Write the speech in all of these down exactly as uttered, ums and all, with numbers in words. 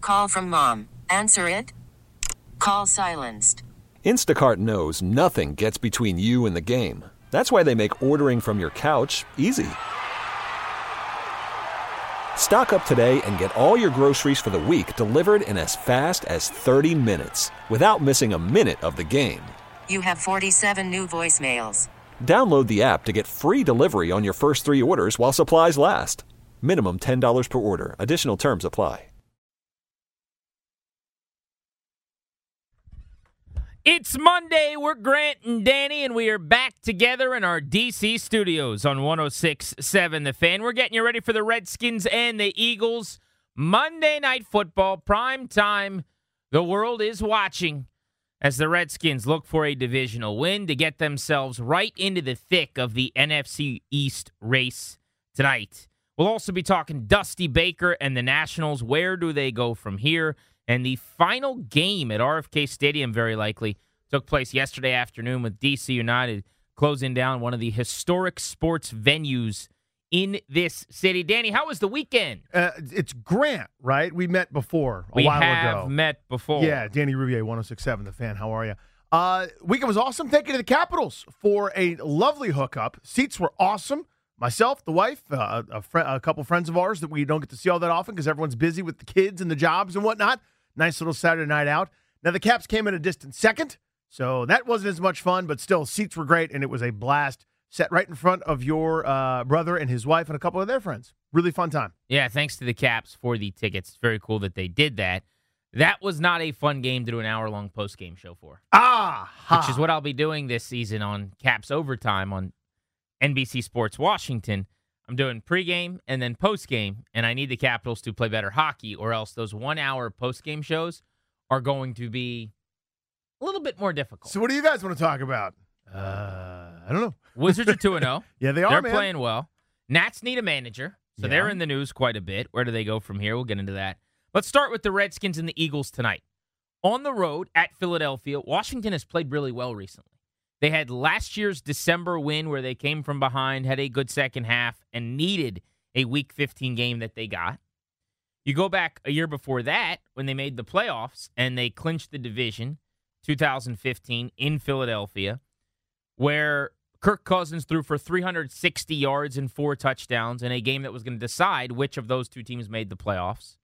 Call from mom. Answer it. Call silenced. Instacart knows nothing gets between you and the game. That's why they make ordering from your couch easy. Stock up today and get all your groceries for the week delivered in as fast as thirty minutes without missing a minute of the game. You have forty-seven new voicemails. Download the app to get free delivery on your first three orders while supplies last. Minimum ten dollars per order. Additional terms apply. It's Monday. We're Grant and Danny, and we are back together in our D C studios on one oh six point seven The Fan. We're getting you ready for the Redskins and the Eagles. Monday Night Football, prime time. The world is watching as the Redskins look for a divisional win to get themselves right into the thick of the N F C East race tonight. We'll also be talking Dusty Baker and the Nationals. Where do they go from here? And the final game at R F K Stadium, very likely, took place yesterday afternoon with D C United closing down one of the historic sports venues in this city. Danny, how was the weekend? Uh, it's Grant, right? We met before a we while have ago. met before. Yeah, Danny Rouvier, one oh six point seven The Fan. How are you? Uh, weekend was awesome. Thank you to the Capitals for a lovely hookup. Seats were awesome. Myself, the wife, uh, a, fr- a couple friends of ours that we don't get to see all that often because everyone's busy with the kids and the jobs and whatnot. Nice little Saturday night out. Now, the Caps came in a distant second, so that wasn't as much fun, but still, seats were great, and it was a blast. Sat right in front of your uh, brother and his wife and a couple of their friends. Really fun time. Yeah, thanks to the Caps for the tickets. It's very cool that they did that. That was not a fun game to do an hour-long post-game show for. Ah! Which is what I'll be doing this season on Caps Overtime on N B C Sports Washington. I'm doing pregame and then postgame, and I need the Capitals to play better hockey, or else those one-hour postgame shows are going to be a little bit more difficult. So what do you guys want to talk about? Uh, I don't know. Wizards are two and oh. Yeah, they are, They're man. playing well. Nats need a manager, so Yeah. they're in the news quite a bit. Where do they go from here? We'll get into that. Let's start with the Redskins and the Eagles tonight. On the road at Philadelphia, Washington has played really well recently. They had last year's December win where they came from behind, had a good second half, and needed a Week fifteen game that they got. You go back a year before that when they made the playoffs and they clinched the division, two thousand fifteen, in Philadelphia, where Kirk Cousins threw for three hundred sixty yards and four touchdowns in a game that was going to decide which of those two teams made the playoffs.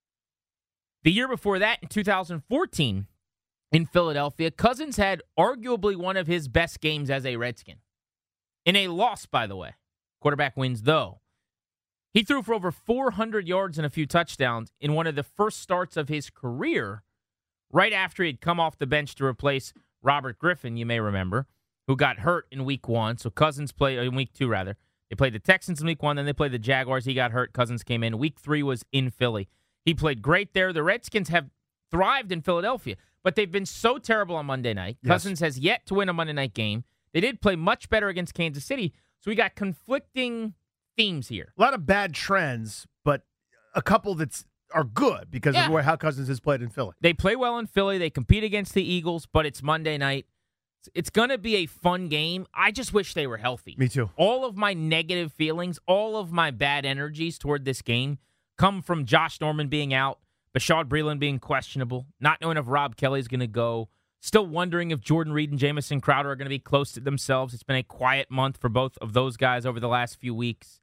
The year before that, in two thousand fourteen, in Philadelphia, Cousins had arguably one of his best games as a Redskin. In a loss, by the way. Quarterback wins, though. He threw for over four hundred yards and a few touchdowns in one of the first starts of his career, right after he'd come off the bench to replace Robert Griffin, you may remember, who got hurt in week one. So Cousins played, in week two, rather. They played the Texans in week one, then they played the Jaguars. He got hurt. Cousins came in. Week three was in Philly. He played great there. The Redskins have thrived in Philadelphia, but they've been so terrible on Monday night. Yes. Cousins has yet to win a Monday night game. They did play much better against Kansas City, so we got conflicting themes here. A lot of bad trends, but a couple that's are good because Yeah. of where how Cousins has played in Philly. They play well in Philly. They compete against the Eagles, but it's Monday night. It's going to be a fun game. I just wish they were healthy. Me too. All of my negative feelings, all of my bad energies toward this game come from Josh Norman being out, Bashaud Breeland being questionable, not knowing if Rob Kelly's going to go, still wondering if Jordan Reed and Jamison Crowder are going to be close to themselves. It's been a quiet month for both of those guys over the last few weeks.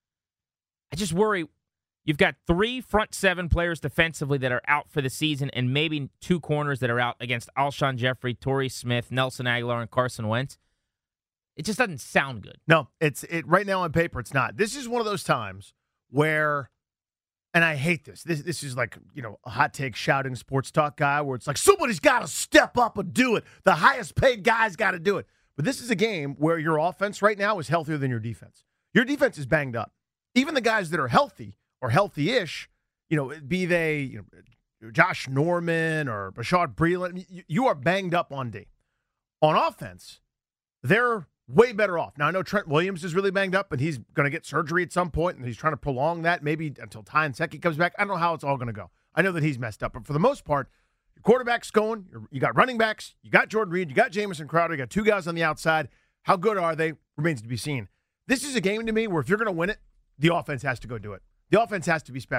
I just worry you've got three front seven players defensively that are out for the season and maybe two corners that are out against Alshon Jeffrey, Torrey Smith, Nelson Aguilar, and Carson Wentz. It just doesn't sound good. No, it's it right now on paper it's not. This is one of those times where, and I hate this. This this is like, you know, a hot take shouting sports talk guy where it's like somebody's got to step up and do it. The highest paid guy's got to do it. But this is a game where your offense right now is healthier than your defense. Your defense is banged up. Even the guys that are healthy or healthy-ish, you know, be they you know, Josh Norman or Bashaud Breeland, you, you are banged up on D. On offense, they're way better off. Now, I know Trent Williams is really banged up, and he's going to get surgery at some point, and he's trying to prolong that maybe until Ty Nsekhe comes back. I don't know how it's all going to go. I know that he's messed up, but for the most part, your quarterback's going. You're, you got running backs. You got Jordan Reed. You got Jamison Crowder. You got two guys on the outside. How good are they? Remains to be seen. This is a game to me where if you're going to win it, the offense has to go do it. The offense has to be special.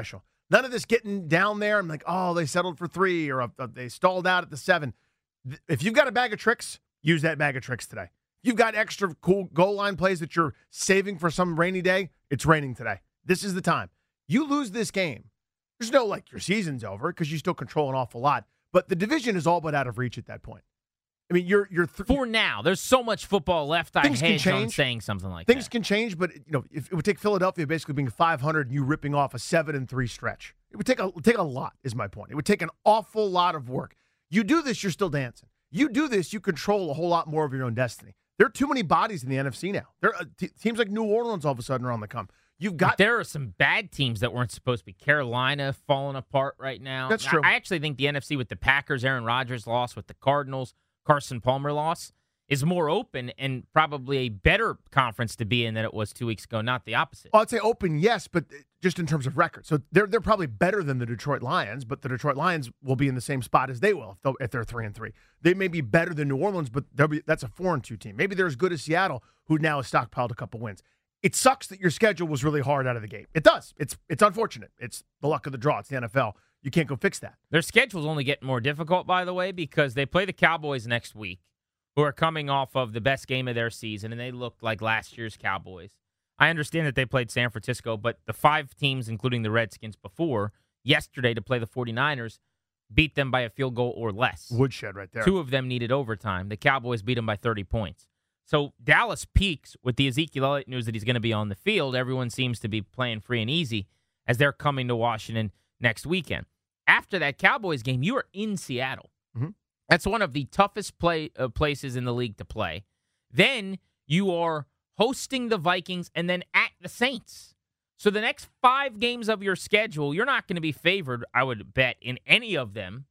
None of this getting down there. I'm like, oh, they settled for three or uh, they stalled out at the seven. If you've got a bag of tricks, use that bag of tricks today. If you've got extra cool goal line plays that you're saving for some rainy day, it's raining today. This is the time. You lose this game. There's no, like, your season's over because you still control an awful lot. But the division is all but out of reach at that point. I mean, you're you're th- for now. There's so much football left. I hedge on saying something like things that. Things can change, but you know, if it would take Philadelphia basically being five hundred and you ripping off a seven and three stretch, it would take a take a lot. Is my point. It would take an awful lot of work. You do this, you're still dancing. You do this, you control a whole lot more of your own destiny. There are too many bodies in the N F C now. There are t- teams like New Orleans all of a sudden are on the come. You've got. But there are some bad teams that weren't supposed to be. Carolina falling apart right now. That's true. I, I actually think the N F C with the Packers, Aaron Rodgers loss, with the Cardinals, Carson Palmer loss, is more open and probably a better conference to be in than it was two weeks ago, not the opposite. I'd say open, yes, but just in terms of record. So they're they're probably better than the Detroit Lions, but the Detroit Lions will be in the same spot as they will if, they'll, if they're three and three. They may be better than New Orleans, but they'll be, that's a four and two team. Maybe they're as good as Seattle, who now has stockpiled a couple wins. It sucks that your schedule was really hard out of the gate. It does. It's it's unfortunate. It's the luck of the draw. It's the N F L. You can't go fix that. Their schedule's only getting more difficult, by the way, because they play the Cowboys next week, who are coming off of the best game of their season, and they looked like last year's Cowboys. I understand that they played San Francisco, but the five teams, including the Redskins before, yesterday to play the 49ers, beat them by a field goal or less. Woodshed right there. Two of them needed overtime. The Cowboys beat them by thirty points. So Dallas peaks with the Ezekiel Elliott news that he's going to be on the field. Everyone seems to be playing free and easy as they're coming to Washington next weekend. After that Cowboys game, you are in Seattle. Mm-hmm. That's one of the toughest play uh, places in the league to play. Then you are hosting the Vikings and then at the Saints. So the next five games of your schedule, you're not going to be favored, I would bet, in any of them.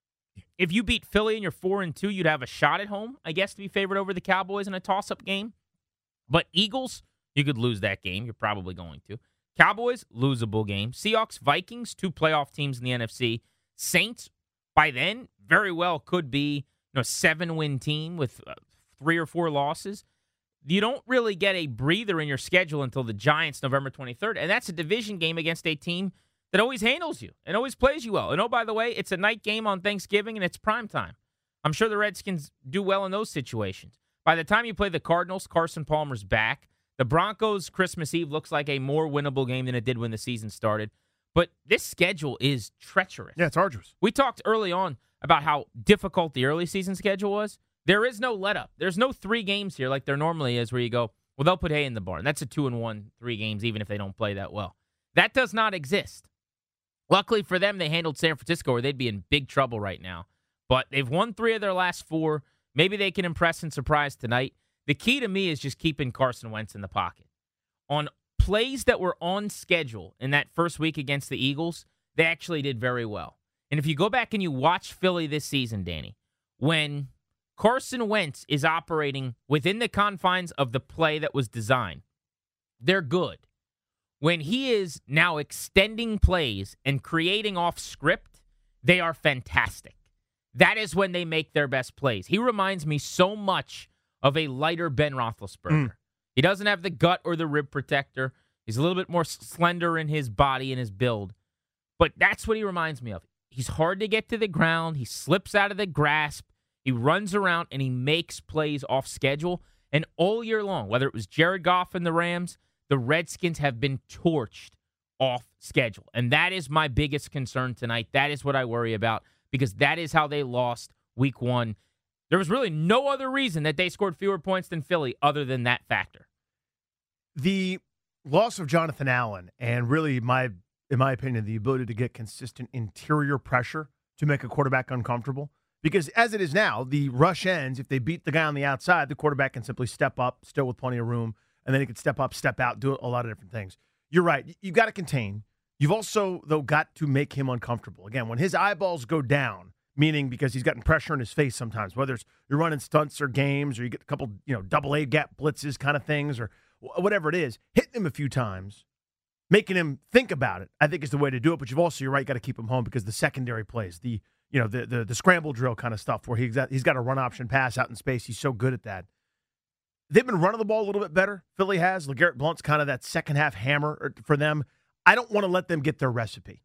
If you beat Philly and you're four and two, you'd have a shot at home, I guess, to be favored over the Cowboys in a toss-up game. But Eagles, you could lose that game. You're probably going to. Cowboys, losable game. Seahawks, Vikings, two playoff teams in the N F C. Saints, by then, very well could be you know seven-win team with uh, three or four losses. You don't really get a breather in your schedule until the Giants, November twenty-third, and that's a division game against a team that always handles you and always plays you well. And oh, by the way, it's a night game on Thanksgiving, and it's prime time. I'm sure the Redskins do well in those situations. By the time you play the Cardinals, Carson Palmer's back. The Broncos, Christmas Eve looks like a more winnable game than it did when the season started. But this schedule is treacherous. Yeah, it's arduous. We talked early on about how difficult the early season schedule was. There is no let-up. There's no three games here like there normally is where you go, well, they'll put hay in the barn. That's a two and one, three games, even if they don't play that well. That does not exist. Luckily for them, they handled San Francisco, or they'd be in big trouble right now. But they've won three of their last four. Maybe they can impress and surprise tonight. The key to me is just keeping Carson Wentz in the pocket. On plays that were on schedule in that first week against the Eagles, they actually did very well. And if you go back and you watch Philly this season, Danny, when Carson Wentz is operating within the confines of the play that was designed, they're good. When he is now extending plays and creating off script, they are fantastic. That is when they make their best plays. He reminds me so much of a lighter Ben Roethlisberger. Mm. He doesn't have the gut or the rib protector. He's a little bit more slender in his body and his build. But that's what he reminds me of. He's hard to get to the ground. He slips out of the grasp. He runs around, and he makes plays off schedule. And all year long, whether it was Jared Goff and the Rams, the Redskins have been torched off schedule. And that is my biggest concern tonight. That is what I worry about, because that is how they lost week one. There was really no other reason that they scored fewer points than Philly other than that factor. The loss of Jonathan Allen and really, my, in my opinion, the ability to get consistent interior pressure to make a quarterback uncomfortable. Because as it is now, the rush ends. If they beat the guy on the outside, the quarterback can simply step up, still with plenty of room, and then he can step up, step out, do a lot of different things. You're right. You've got to contain. You've also, though, got to make him uncomfortable. Again, when his eyeballs go down, meaning because he's gotten pressure in his face sometimes, whether it's you're running stunts or games or you get a couple, you know, double A gap blitzes kind of things or whatever it is, hitting him a few times, making him think about it, I think is the way to do it. But you've also, you're right, got to keep him home because the secondary plays, the, you know, the the, the scramble drill kind of stuff where he's got, he's got a run option pass out in space. He's so good at that. They've been running the ball a little bit better. Philly has. LeGarrette Blount's kind of that second half hammer for them. I don't want to let them get their recipe.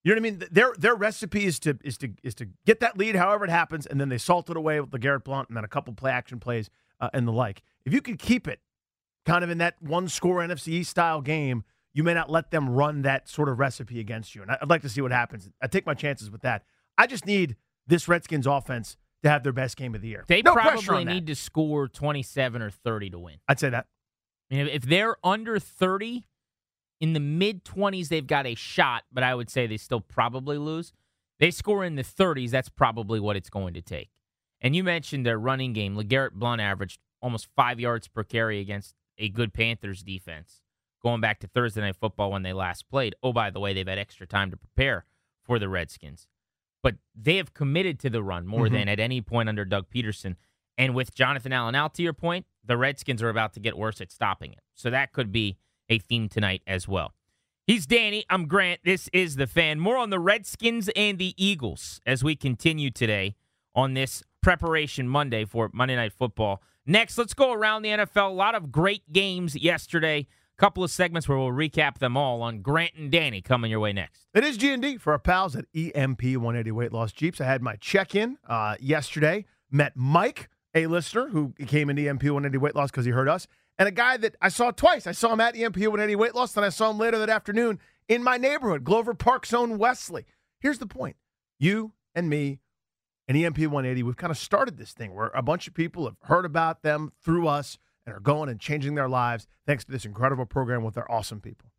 You know what I mean? Their their recipe is to is to is to get that lead, however it happens, and then they salt it away with LeGarrette Blount and then a couple play action plays uh, and the like. If you can keep it kind of in that one score N F C East style game, you may not let them run that sort of recipe against you. And I'd like to see what happens. I take my chances with that. I just need this Redskins offense to have their best game of the year. They no probably need to score twenty-seven or thirty to win. I'd say that. I mean, if they're under thirty, in the mid-twenties, they've got a shot, but I would say they still probably lose. They score in the thirties, that's probably what it's going to take. And you mentioned their running game. LeGarrette Blount averaged almost five yards per carry against a good Panthers defense, going back to Thursday Night Football when they last played. Oh, by the way, they've had extra time to prepare for the Redskins. But they have committed to the run more mm-hmm. than at any point under Doug Peterson. And with Jonathan Allen out, to your point, the Redskins are about to get worse at stopping it. So that could be a theme tonight as well. He's Danny. I'm Grant. This is The Fan. More on the Redskins and the Eagles as we continue today on this preparation Monday for Monday Night Football. Next, let's go around the N F L. A lot of great games yesterday. A couple of segments where we'll recap them all on Grant and Danny coming your way next. It is G and D for our pals at E M P one eighty Weight Loss Jeeps. I had my check-in uh, yesterday. Met Mike, a listener who came into E M P one eighty Weight Loss because he heard us, and a guy that I saw twice. I saw him at E M P one eighty Weight Loss, then I saw him later that afternoon in my neighborhood, Glover Park's own Wesley. Here's the point. You and me and E M P one eighty, we've kind of started this thing where a bunch of people have heard about them through us and are going and changing their lives thanks to this incredible program with our awesome people.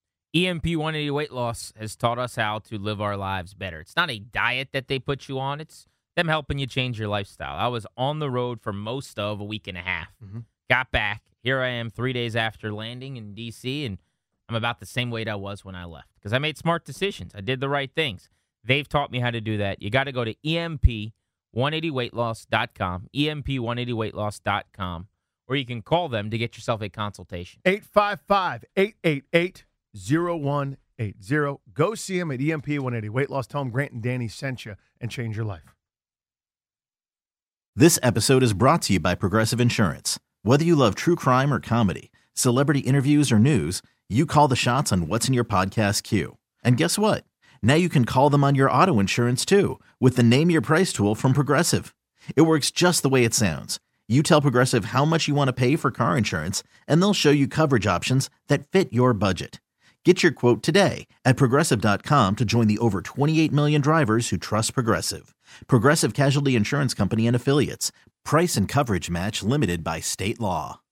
E M P one eighty Weight Loss has taught us how to live our lives better. It's not a diet that they put you on. It's them helping you change your lifestyle. I was on the road for most of a week and a half. Mm-hmm. Got back. Here I am three days after landing in D C, and I'm about the same weight I was when I left because I made smart decisions. I did the right things. They've taught me how to do that. You got to go to E M P one eighty weight loss dot com, E M P one eighty weight loss dot com, or you can call them to get yourself a consultation. eight five five, eight eight eight, zero one eight zero. Go see them at E M P one eighty Weight Loss. Tell them Grant and Danny sent you and change your life. This episode is brought to you by Progressive Insurance. Whether you love true crime or comedy, celebrity interviews or news, you call the shots on what's in your podcast queue. And guess what? Now you can call them on your auto insurance too with the Name Your Price tool from Progressive. It works just the way it sounds. You tell Progressive how much you want to pay for car insurance, and they'll show you coverage options that fit your budget. Get your quote today at Progressive dot com to join the over twenty-eight million drivers who trust Progressive. Progressive Casualty Insurance Company and Affiliates. Price and coverage match limited by state law.